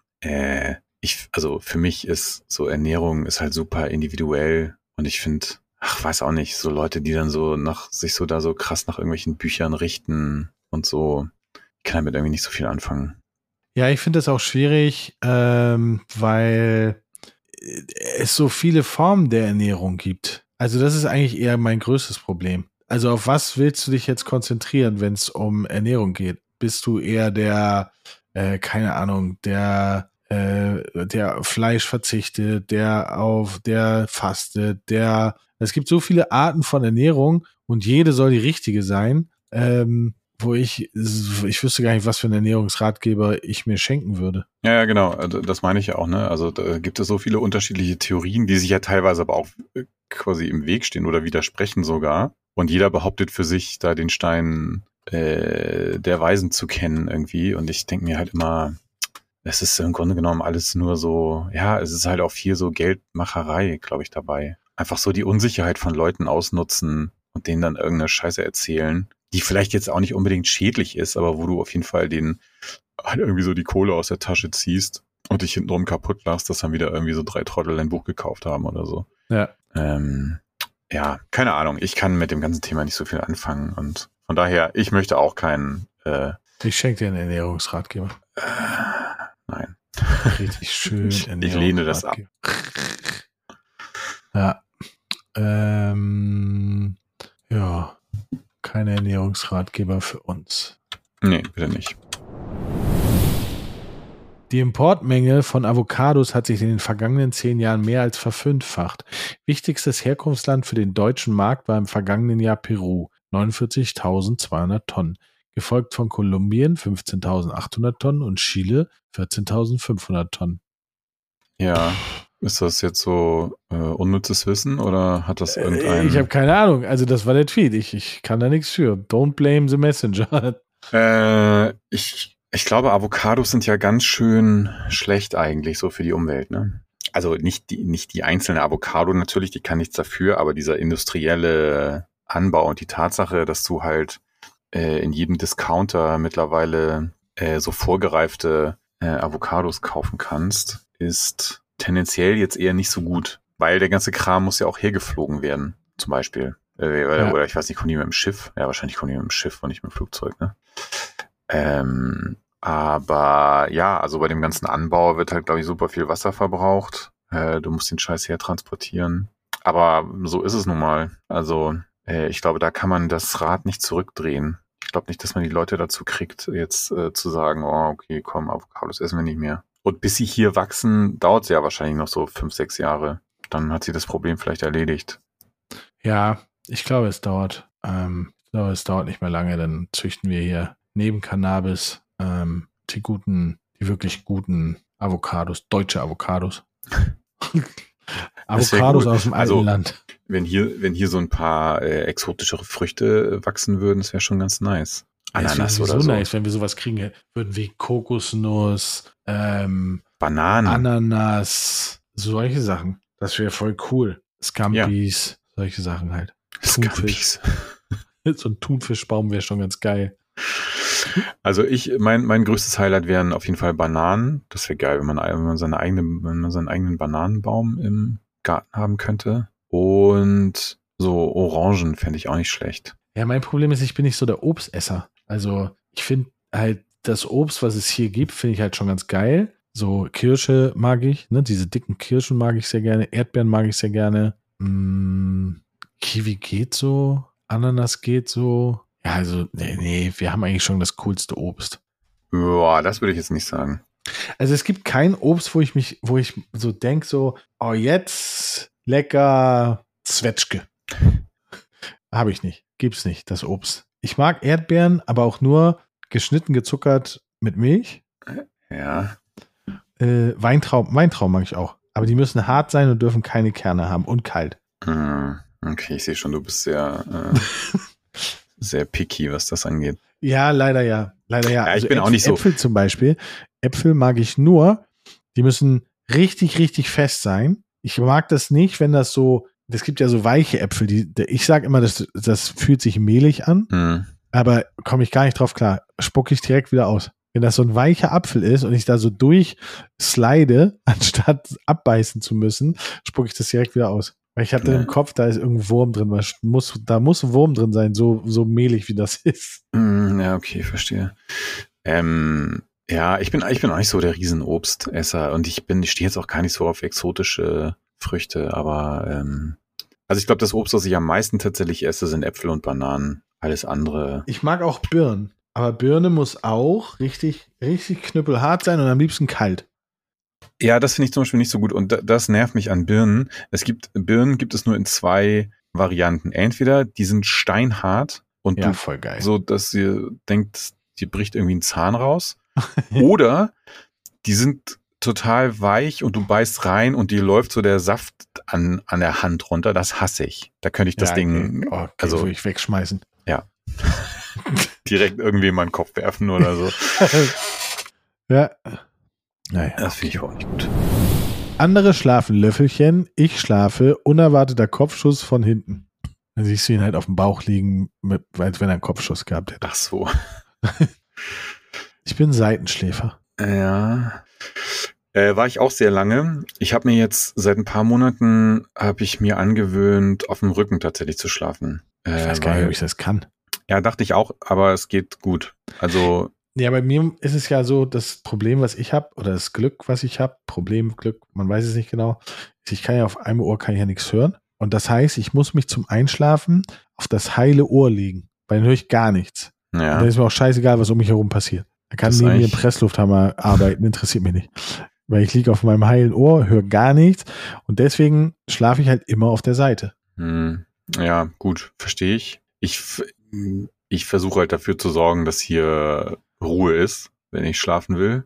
für mich ist so Ernährung ist halt super individuell und ich finde, weiß auch nicht, so Leute, die dann so sich so da so krass nach irgendwelchen Büchern richten und so, ich kann damit irgendwie nicht so viel anfangen. Ja, ich finde das auch schwierig, weil es so viele Formen der Ernährung gibt. Also das ist eigentlich eher mein größtes Problem. Also auf was willst du dich jetzt konzentrieren, wenn es um Ernährung geht? Bist du eher der, keine Ahnung, der Fleisch verzichtet, der fastet, es gibt so viele Arten von Ernährung und jede soll die richtige sein, wo ich wüsste gar nicht, was für einen Ernährungsratgeber ich mir schenken würde. Ja, genau, also das meine ich ja auch, ne? Also da gibt es so viele unterschiedliche Theorien, die sich ja teilweise aber auch quasi im Weg stehen oder widersprechen sogar. Und jeder behauptet für sich, da den Stein der Weisen zu kennen irgendwie. Und ich denke mir halt immer, es ist im Grunde genommen alles nur so, ja, es ist halt auch viel so Geldmacherei, glaube ich, dabei. Einfach so die Unsicherheit von Leuten ausnutzen und denen dann irgendeine Scheiße erzählen, die vielleicht jetzt auch nicht unbedingt schädlich ist, aber wo du auf jeden Fall denen halt irgendwie so die Kohle aus der Tasche ziehst und dich hintenrum kaputt lachst, dass dann wieder irgendwie so 3 Trottel ein Buch gekauft haben oder so. Ja. Ja, keine Ahnung. Ich kann mit dem ganzen Thema nicht so viel anfangen und von daher, ich möchte auch keinen ich schenke dir einen Ernährungsratgeber. Nein. Richtig schön. Ich lehne das ab. Ja. Ja. Keine Ernährungsratgeber für uns. Nee, bitte nicht. Die Importmenge von Avocados hat sich in den vergangenen 10 Jahren mehr als verfünffacht. Wichtigstes Herkunftsland für den deutschen Markt war im vergangenen Jahr Peru, 49.200 Tonnen. Gefolgt von Kolumbien 15.800 Tonnen und Chile 14.500 Tonnen. Ja, ist das jetzt so unnützes Wissen oder hat das irgendein... Ich habe keine Ahnung, also das war der Tweet, ich kann da nichts für. Don't blame the messenger. Ich glaube, Avocados sind ja ganz schön schlecht eigentlich so für die Umwelt, ne? Also nicht die einzelne Avocado natürlich, die kann nichts dafür, aber dieser industrielle Anbau und die Tatsache, dass du halt in jedem Discounter mittlerweile so vorgereifte Avocados kaufen kannst, ist tendenziell jetzt eher nicht so gut, weil der ganze Kram muss ja auch hergeflogen werden, zum Beispiel. Oder ich weiß nicht, kommen die mit dem Schiff? Ja, wahrscheinlich kommen die mit dem Schiff und nicht mit dem Flugzeug, ne? Aber ja, also bei dem ganzen Anbau wird halt, glaube ich, super viel Wasser verbraucht. Du musst den Scheiß hertransportieren. Aber so ist es nun mal. Also ich glaube, da kann man das Rad nicht zurückdrehen. Ich glaube nicht, dass man die Leute dazu kriegt, jetzt zu sagen, oh, okay, komm, Avocados essen wir nicht mehr. Und bis sie hier wachsen, dauert es ja wahrscheinlich noch so 5, 6 Jahre. Dann hat sie das Problem vielleicht erledigt. Ja, ich glaube, es dauert. Es dauert nicht mehr lange. Dann züchten wir hier neben Cannabis die wirklich guten Avocados, deutsche Avocados. Avocados aus dem alten Land. Wenn hier so ein paar exotischere Früchte wachsen würden, das wäre schon ganz nice. Ananas oder so. Nice, wenn wir sowas kriegen würden wie Kokosnuss, Bananen, Ananas, solche Sachen. Das wäre voll cool. Scampis, solche Sachen halt. Thunfisch. So ein Thunfischbaum wäre schon ganz geil. Also mein größtes Highlight wären auf jeden Fall Bananen. Das wäre geil, wenn man seinen eigenen Bananenbaum im Garten haben könnte. Und so Orangen fände ich auch nicht schlecht. Ja, mein Problem ist, ich bin nicht so der Obstesser. Also ich finde halt das Obst, was es hier gibt, finde ich halt schon ganz geil. So Kirsche mag ich, ne? Diese dicken Kirschen mag ich sehr gerne. Erdbeeren mag ich sehr gerne. Kiwi geht so. Ananas geht so. Ja, also, nee, wir haben eigentlich schon das coolste Obst. Boah, das würde ich jetzt nicht sagen. Also es gibt kein Obst, wo ich so denke, so, oh, jetzt lecker Zwetschge. Habe ich nicht. Gibt's nicht, das Obst. Ich mag Erdbeeren, aber auch nur geschnitten, gezuckert mit Milch. Ja. Weintrauben mag ich auch. Aber die müssen hart sein und dürfen keine Kerne haben und kalt. Okay, ich sehe schon, du bist sehr... sehr picky, was das angeht. Ja, leider ja. Ja, also ich bin auch nicht so. Äpfel zum Beispiel. Äpfel mag ich nur, die müssen richtig, richtig fest sein. Ich mag das nicht, wenn das so, es gibt ja so weiche Äpfel, ich sage immer, das fühlt sich mehlig an, aber komme ich gar nicht drauf klar. Spucke ich direkt wieder aus. Wenn das so ein weicher Apfel ist und ich da so durchslide, anstatt abbeißen zu müssen, spucke ich das direkt wieder aus. Weil ich hatte im Kopf, da ist irgendein Wurm drin. Da muss ein Wurm drin sein, so mehlig wie das ist. Ja, okay, verstehe. Ja, ich bin auch nicht so der Riesenobstesser und ich stehe jetzt auch gar nicht so auf exotische Früchte, aber also ich glaube, das Obst, was ich am meisten tatsächlich esse, sind Äpfel und Bananen. Alles andere. Ich mag auch Birnen, aber Birne muss auch richtig, richtig knüppelhart sein und am liebsten kalt. Ja, das finde ich zum Beispiel nicht so gut und das nervt mich an Birnen. Birnen gibt es nur in 2 Varianten. Entweder die sind steinhart und ja, voll geil. So, dass ihr denkt, die bricht irgendwie ein Zahn raus. Oder die sind total weich und du beißt rein und dir läuft so der Saft an der Hand runter. Das hasse ich. Da könnte ich das Ding würde ich wegschmeißen. Ja. Direkt irgendwie in meinen Kopf werfen oder so. Ja. Naja, das finde ich auch nicht gut. Andere schlafen Löffelchen, ich schlafe unerwarteter Kopfschuss von hinten. Dann siehst du ihn halt auf dem Bauch liegen, als wenn er einen Kopfschuss gehabt hätte. Ach so. Ich bin Seitenschläfer. Ja. War ich auch sehr lange. Ich habe mir jetzt seit ein paar Monaten angewöhnt, auf dem Rücken tatsächlich zu schlafen. Ich weiß gar nicht, ob ich das kann. Ja, dachte ich auch, aber es geht gut. Also ja, bei mir ist es ja so, das Problem, was ich habe, oder das Glück, was ich habe, Glück, man weiß es nicht genau, ich kann ja auf einem Ohr nichts hören. Und das heißt, ich muss mich zum Einschlafen auf das heile Ohr legen, weil dann höre ich gar nichts. Ja. Und dann ist mir auch scheißegal, was um mich herum passiert. Da kann neben mir ein Presslufthammer arbeiten, interessiert mich nicht. Weil ich liege auf meinem heilen Ohr, höre gar nichts und deswegen schlafe ich halt immer auf der Seite. Ja, gut, verstehe ich. Ich versuche halt dafür zu sorgen, dass hier Ruhe ist, wenn ich schlafen will.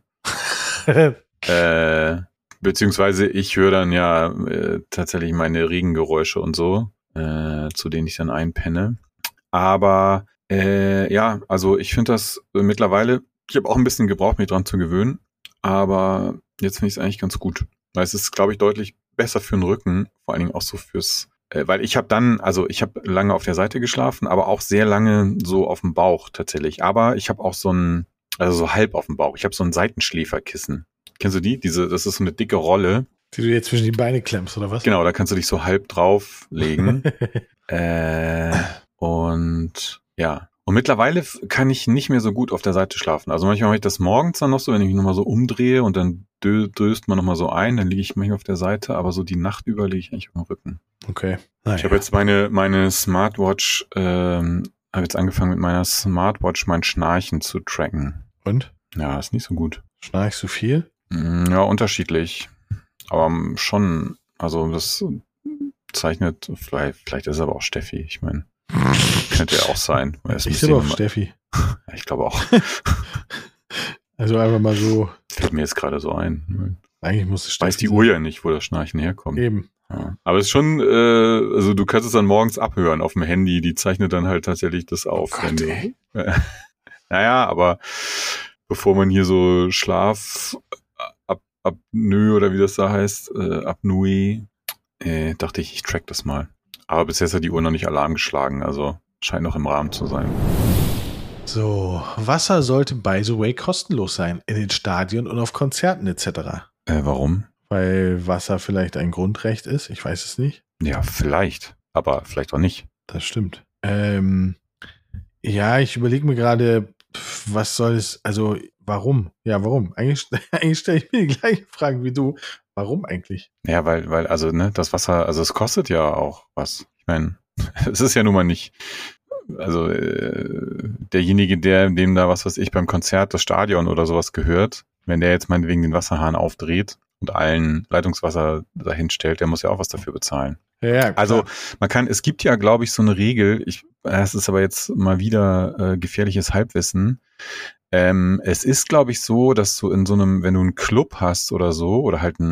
Beziehungsweise ich höre dann ja tatsächlich meine Regengeräusche und so, zu denen ich dann einpenne. Aber ja, also ich finde das mittlerweile, ich habe auch ein bisschen gebraucht, mich dran zu gewöhnen, aber jetzt finde ich es eigentlich ganz gut. Weil es ist, glaube ich, deutlich besser für den Rücken, vor allen Dingen auch so weil ich habe lange auf der Seite geschlafen, aber auch sehr lange so auf dem Bauch tatsächlich. Aber ich habe auch so halb auf dem Bauch. Ich habe so ein Seitenschläferkissen. Kennst du die? Das ist so eine dicke Rolle. Die du jetzt zwischen die Beine klemmst, oder was? Genau, da kannst du dich so halb drauflegen. Und ja. Und mittlerweile kann ich nicht mehr so gut auf der Seite schlafen. Also manchmal mache ich das morgens dann noch so, wenn ich mich nochmal so umdrehe und dann döst man nochmal so ein, dann liege ich manchmal auf der Seite, aber so die Nacht über liege ich eigentlich auf dem Rücken. Okay. Ich habe jetzt meine Smartwatch, habe jetzt angefangen mit meiner Smartwatch mein Schnarchen zu tracken. Und? Ja, ist nicht so gut. Schnarchst du viel? Ja, unterschiedlich. Aber schon, also das zeichnet, vielleicht ist es aber auch Steffi, ich meine. Könnte ja auch sein. Ich bin auch Steffi. Ja, ich glaube auch. Also einfach mal so. Fällt mir jetzt gerade so ein. Eigentlich muss es Steffi weiß die Uhr ja nicht, wo das Schnarchen herkommt. Eben. Ja. Aber es ist schon, also du kannst es dann morgens abhören auf dem Handy. Die zeichnet dann halt tatsächlich das auf. Oh Gott, ey. Naja, aber bevor man hier so Apnoe oder wie das da heißt, Apnoe, dachte ich track das mal. Aber bis jetzt hat die Uhr noch nicht Alarm geschlagen, also scheint noch im Rahmen zu sein. So, Wasser sollte by the way kostenlos sein in den Stadien und auf Konzerten etc. Warum? Weil Wasser vielleicht ein Grundrecht ist, ich weiß es nicht. Ja, vielleicht, aber vielleicht auch nicht. Das stimmt. Ja, ich überlege mir gerade, was soll es, also warum? Ja, warum? Eigentlich stelle ich mir die gleichen Fragen wie du. Warum eigentlich? Ja, weil, also, ne, das Wasser, also es kostet ja auch was. Ich meine, es ist ja nun mal nicht, also derjenige, dem da, was weiß ich, beim Konzert das Stadion oder sowas gehört, wenn der jetzt meinetwegen den Wasserhahn aufdreht und allen Leitungswasser dahin stellt, der muss ja auch was dafür bezahlen. Ja, klar. Also es gibt ja, glaube ich, so eine Regel, das ist aber jetzt mal wieder gefährliches Halbwissen. Es ist, glaube ich, so, dass du in so einem, wenn du einen Club hast oder so, oder halt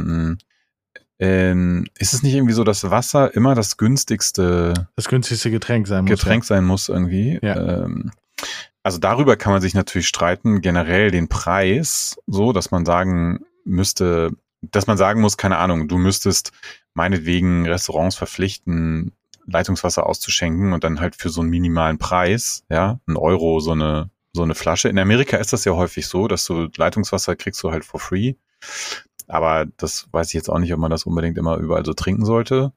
ist es nicht irgendwie so, dass Wasser immer das günstigste Getränk sein muss irgendwie? Ja. Also darüber kann man sich natürlich streiten, generell den Preis, so, dass man sagen müsste, dass man sagen muss, keine Ahnung, du müsstest meinetwegen Restaurants verpflichten, Leitungswasser auszuschenken und dann halt für so einen minimalen Preis, ja, €1 so eine Flasche. In Amerika ist das ja häufig so, dass du Leitungswasser kriegst du halt for free. Aber das weiß ich jetzt auch nicht, ob man das unbedingt immer überall so trinken sollte.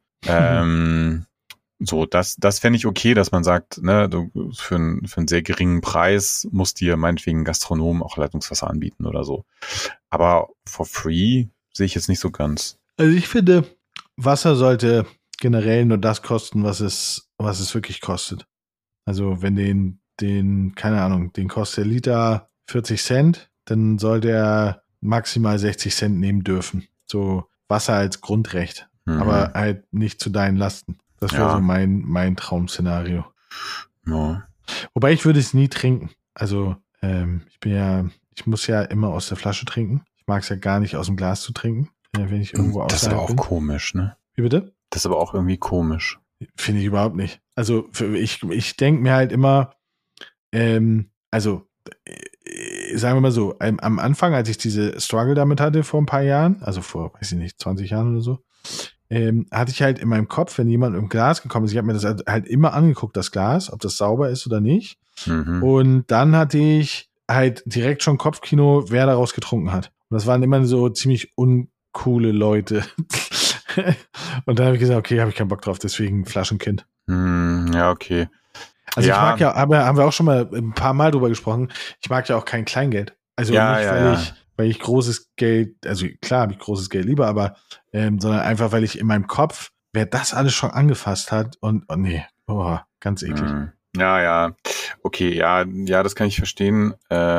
So, das fände ich okay, dass man sagt, ne, du für einen sehr geringen Preis muss dir meinetwegen Gastronomen auch Leitungswasser anbieten oder so. Aber for free sehe ich jetzt nicht so ganz. Also ich finde, Wasser sollte generell nur das kosten, was es wirklich kostet. Also wenn den, keine Ahnung, den kostet der Liter 40 Cent, dann sollte er maximal 60 Cent nehmen dürfen. So Wasser als Grundrecht, aber halt nicht zu deinen Lasten. Das wäre so mein Traum-Szenario. Ja. Wobei ich würde es nie trinken. Also ich muss ja immer aus der Flasche trinken. Ich mag es ja gar nicht aus dem Glas zu trinken, wenn ich irgendwo Das ist aber auch komisch, ne? Wie bitte? Das ist aber auch irgendwie komisch. Finde ich überhaupt nicht. Also ich denke mir halt immer, also sagen wir mal so, am Anfang, als ich diese Struggle damit hatte vor ein paar Jahren, also vor, weiß ich nicht, 20 Jahren oder so, hatte ich halt in meinem Kopf, wenn jemand im Glas gekommen ist, ich habe mir das halt immer angeguckt, das Glas, ob das sauber ist oder nicht. Und dann hatte ich halt direkt schon Kopfkino, wer daraus getrunken hat. Und das waren immer so ziemlich uncoole Leute. Und dann habe ich gesagt, okay, habe ich keinen Bock drauf, deswegen Flaschenkind. Ja, okay. Also ich mag ja, aber haben wir auch schon mal ein paar Mal drüber gesprochen, ich mag ja auch kein Kleingeld. Also nicht, weil ich großes Geld, also klar habe ich großes Geld lieber, aber sondern einfach, weil ich in meinem Kopf, wer das alles schon angefasst hat und nee, ganz eklig. Ja, okay, ja, das kann ich verstehen.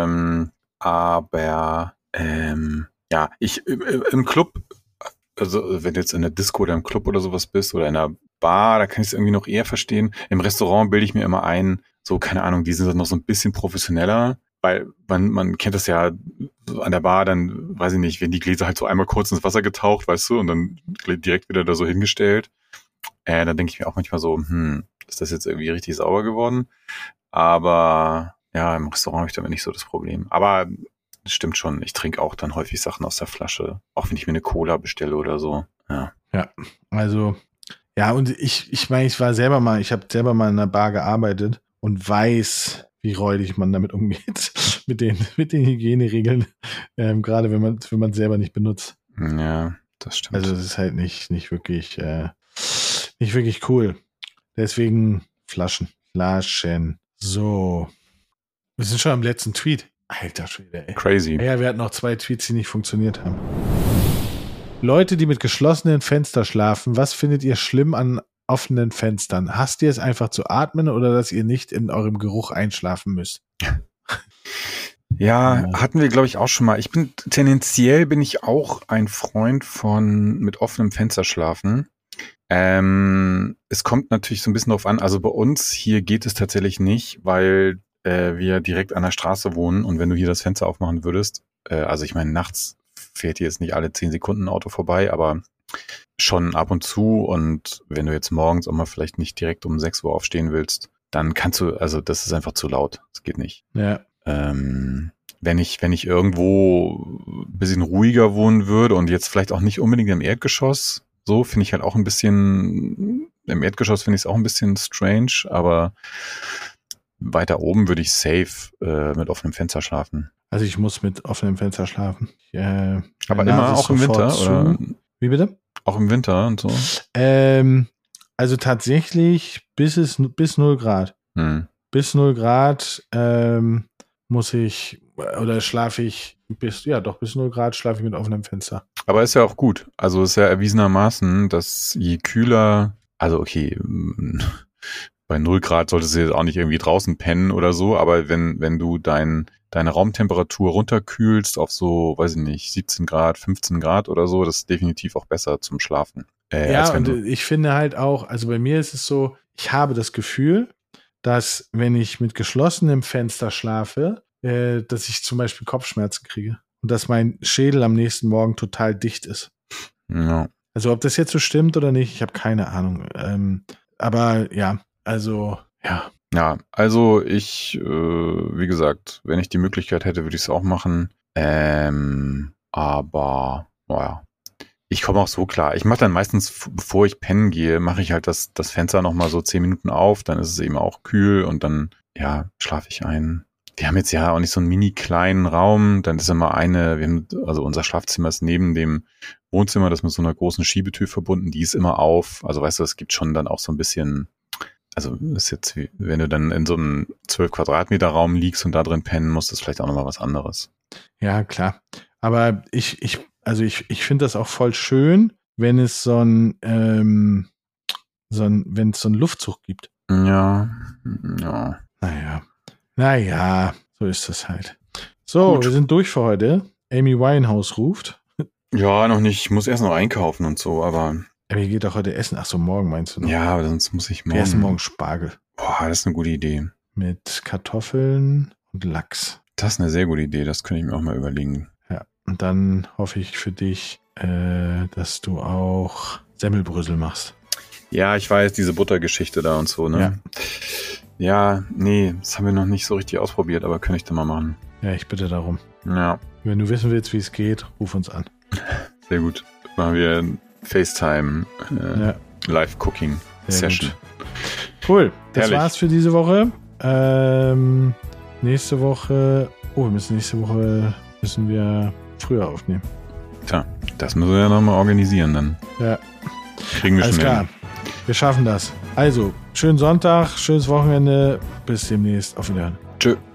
Aber ja, ich im Club, also wenn du jetzt in der Disco oder im Club oder sowas bist oder in einer Bar, da kann ich es irgendwie noch eher verstehen. Im Restaurant bilde ich mir immer ein, so, keine Ahnung, die sind dann noch so ein bisschen professioneller, weil man kennt das ja an der Bar, dann, weiß ich nicht, werden die Gläser halt so einmal kurz ins Wasser getaucht, weißt du, und dann direkt wieder da so hingestellt. Dann denke ich mir auch manchmal so, ist das jetzt irgendwie richtig sauber geworden? Aber ja, im Restaurant habe ich damit nicht so das Problem. Aber stimmt schon, ich trinke auch dann häufig Sachen aus der Flasche, auch wenn ich mir eine Cola bestelle oder so. Ja, also, ja, und ich meine, ich habe selber mal in einer Bar gearbeitet und weiß, wie räudig man damit umgeht, mit den Hygieneregeln, gerade wenn man es selber nicht benutzt. Ja, das stimmt. Also es ist halt nicht wirklich cool. Deswegen Flaschen. So. Wir sind schon am letzten Tweet. Alter Schwede, ey. Crazy. Ja, wir hatten noch 2 Tweets, die nicht funktioniert haben. Leute, die mit geschlossenen Fenstern schlafen, was findet ihr schlimm an offenen Fenstern? Hasst ihr es einfach zu atmen oder dass ihr nicht in eurem Geruch einschlafen müsst? Ja, hatten wir, glaube ich, auch schon mal. Tendenziell bin ich auch ein Freund von mit offenem Fenster schlafen. Es kommt natürlich so ein bisschen drauf an. Also bei uns hier geht es tatsächlich nicht, weil wir direkt an der Straße wohnen und wenn du hier das Fenster aufmachen würdest, also ich meine, nachts fährt hier jetzt nicht alle 10 Sekunden ein Auto vorbei, aber schon ab und zu und wenn du jetzt morgens auch mal vielleicht nicht direkt um 6 Uhr aufstehen willst, dann kannst du, also das ist einfach zu laut. Das geht nicht. Ja. Wenn ich irgendwo ein bisschen ruhiger wohnen würde und jetzt vielleicht auch nicht unbedingt im Erdgeschoss, so finde ich halt auch ein bisschen, im Erdgeschoss finde ich es auch ein bisschen strange, aber weiter oben würde ich safe mit offenem Fenster schlafen. Also ich muss mit offenem Fenster schlafen. Aber immer auch im Winter, oder? Wie bitte? Auch im Winter und so? Also tatsächlich bis 0 Grad. Bis 0 Grad muss ich, oder schlafe ich bis 0 Grad schlafe ich mit offenem Fenster. Aber ist ja auch gut. Also ist ja erwiesenermaßen, dass je kühler, also okay, bei 0 Grad solltest du jetzt auch nicht irgendwie draußen pennen oder so, aber wenn du deine Raumtemperatur runterkühlst auf so, weiß ich nicht, 17 Grad, 15 Grad oder so, das ist definitiv auch besser zum Schlafen. Und ich finde halt auch, also bei mir ist es so, ich habe das Gefühl, dass wenn ich mit geschlossenem Fenster schlafe, dass ich zum Beispiel Kopfschmerzen kriege und dass mein Schädel am nächsten Morgen total dicht ist. Ja. Also ob das jetzt so stimmt oder nicht, ich habe keine Ahnung. Aber ja, also ja. Ja, also ich, wie gesagt, wenn ich die Möglichkeit hätte, würde ich es auch machen. Aber, naja. Ich komme auch so klar. Ich mache dann meistens, bevor ich pennen gehe, mache ich halt das Fenster nochmal so 10 Minuten auf, dann ist es eben auch kühl und dann, ja, schlafe ich ein. Wir haben jetzt ja auch nicht so einen mini kleinen Raum, dann ist immer also unser Schlafzimmer ist neben dem Wohnzimmer, das mit so einer großen Schiebetür verbunden, die ist immer auf. Also weißt du, es gibt schon dann auch so ein bisschen, also ist jetzt, wenn du dann in so einem 12 Quadratmeter Raum liegst und da drin pennen musst, ist vielleicht auch nochmal was anderes. Ja, klar. Aber ich finde das auch voll schön, wenn es so einen Luftzug gibt. Ja. Naja, so ist das halt. So, Gut. Wir sind durch für heute. Amy Winehouse ruft. Ja, noch nicht. Ich muss erst noch einkaufen und so, aber. Ihr geht doch heute essen. Ach so, morgen meinst du noch? Ja, aber sonst muss ich morgen. Wir essen morgen Spargel. Boah, das ist eine gute Idee. Mit Kartoffeln und Lachs. Das ist eine sehr gute Idee. Das könnte ich mir auch mal überlegen. Ja, und dann hoffe ich für dich, dass du auch Semmelbrösel machst. Ja, ich weiß, diese Buttergeschichte da und so, ne? Ja, nee, das haben wir noch nicht so richtig ausprobiert, aber kann ich da mal machen. Ja, ich bitte darum. Ja. Wenn du wissen willst, wie es geht, ruf uns an. Sehr gut. Machen wir ein FaceTime Live-Cooking-Session. Cool. Das Herrlich. war's für diese Woche. Nächste Woche müssen wir früher aufnehmen. Tja, das müssen wir ja nochmal organisieren dann. Ja. Kriegen wir Alles schon klar. hin. Wir schaffen das. Also, schönen Sonntag, schönes Wochenende. Bis demnächst. Auf Wiedersehen. Tschö.